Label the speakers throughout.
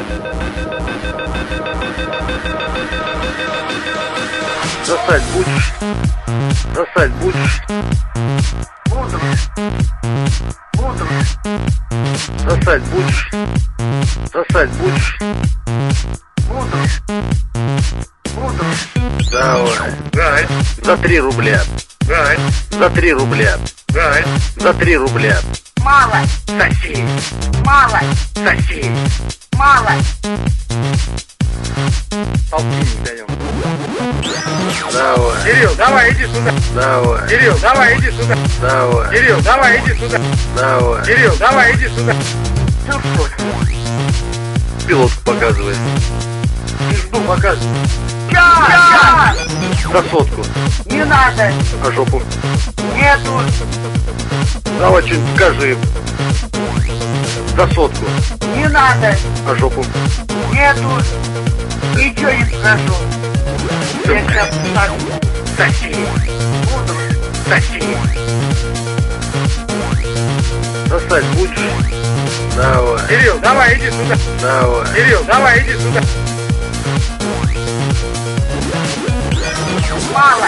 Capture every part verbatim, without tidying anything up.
Speaker 1: Сосать будешь? Сосать будешь?
Speaker 2: Буду. Буду.
Speaker 1: Сосать будешь? Сосать будешь?
Speaker 2: Буду. Буду.
Speaker 1: Давай.
Speaker 2: Дай.
Speaker 1: За три рубля.
Speaker 2: Дай.
Speaker 1: За три рубля.
Speaker 2: Дай.
Speaker 1: За три рубля.
Speaker 2: Мало. Соси. Мало. Соси. Мало.
Speaker 1: Полтинник даем. Давай.
Speaker 2: Кирилл, давай, иди сюда.
Speaker 1: Давай.
Speaker 2: Кирилл, давай, иди сюда.
Speaker 1: Давай.
Speaker 2: Кирилл, давай, иди сюда.
Speaker 1: Давай.
Speaker 2: Кирилл, давай, иди сюда.
Speaker 1: Пилотку показывает.
Speaker 2: Пизду показывай. Сейчас!
Speaker 1: За сотку.
Speaker 2: Не надо.
Speaker 1: А жопу?
Speaker 2: Нету.
Speaker 1: Давай что-нибудь покажи. За сотку.
Speaker 2: Не надо.
Speaker 1: А жопу?
Speaker 2: Нету. Ничего не скажу. Я сейчас так. Соси. Буду. Соси.
Speaker 1: Сосать будешь? Давай.
Speaker 2: Кирилл, давай, иди сюда.
Speaker 1: Давай.
Speaker 2: Кирилл, давай, иди сюда. Мало.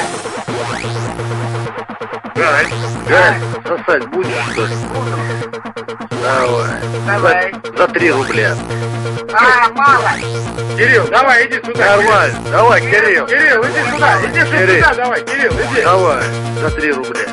Speaker 1: Галь. Галь, сосать будешь, что ли? Давай.
Speaker 2: Давай.
Speaker 1: За, за три рубля.
Speaker 2: А, мало. Кирилл, давай, иди сюда.
Speaker 1: Нормально. Давай, Кирилл.
Speaker 2: Кирилл, иди сюда. Иди
Speaker 1: Кирилл.
Speaker 2: сюда, давай. Кирилл, иди.
Speaker 1: Давай. За три рубля.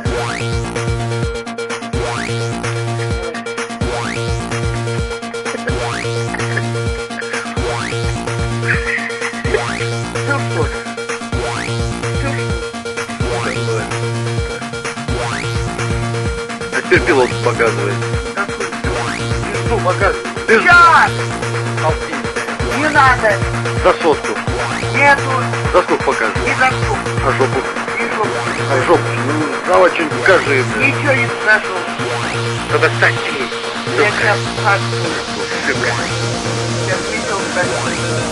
Speaker 1: А теперь пилот показывает.
Speaker 2: Ну, показывай.
Speaker 1: Ты
Speaker 2: Сейчас! Не надо.
Speaker 1: за сотку.
Speaker 2: Нету.
Speaker 1: За сколько показывает?
Speaker 2: Не за штук.
Speaker 1: А жопу?
Speaker 2: Не жопу.
Speaker 1: А жопу? Ну, давай что-нибудь покажи. блин.
Speaker 2: Ничего не скажу.
Speaker 1: Надо соси.
Speaker 2: Я сейчас скажу. Сейчас видел, скажу.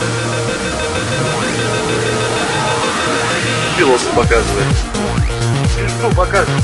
Speaker 1: Пилот показывает.
Speaker 2: Ну, показывай.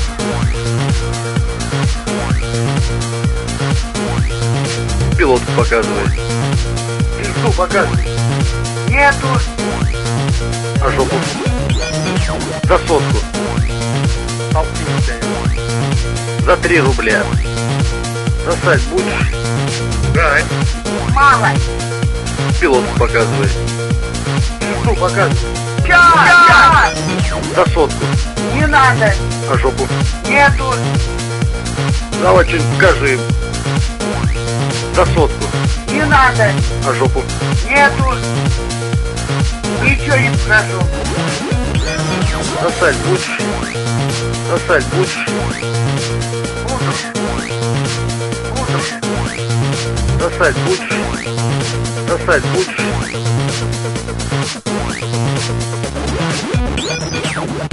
Speaker 1: Пилот показывает.
Speaker 2: Ну, показывай. Нету.
Speaker 1: А жопу? За сотку.
Speaker 2: Полтинник даем.
Speaker 1: За три рубля. Сосать будешь?
Speaker 2: Дай. Мало.
Speaker 1: Пилот показывает.
Speaker 2: Ну, показывай. Сейчас!
Speaker 1: За сотку.
Speaker 2: Не надо.
Speaker 1: А жопу?
Speaker 2: Нету.
Speaker 1: Давай что-нибудь покажи. За сотку.
Speaker 2: Не надо.
Speaker 1: А жопу?
Speaker 2: Нету. Ничего не скажу.
Speaker 1: Сосать будешь? Сосать будешь?
Speaker 2: Буду. Буду.
Speaker 1: Сосать будешь? Сосать будешь?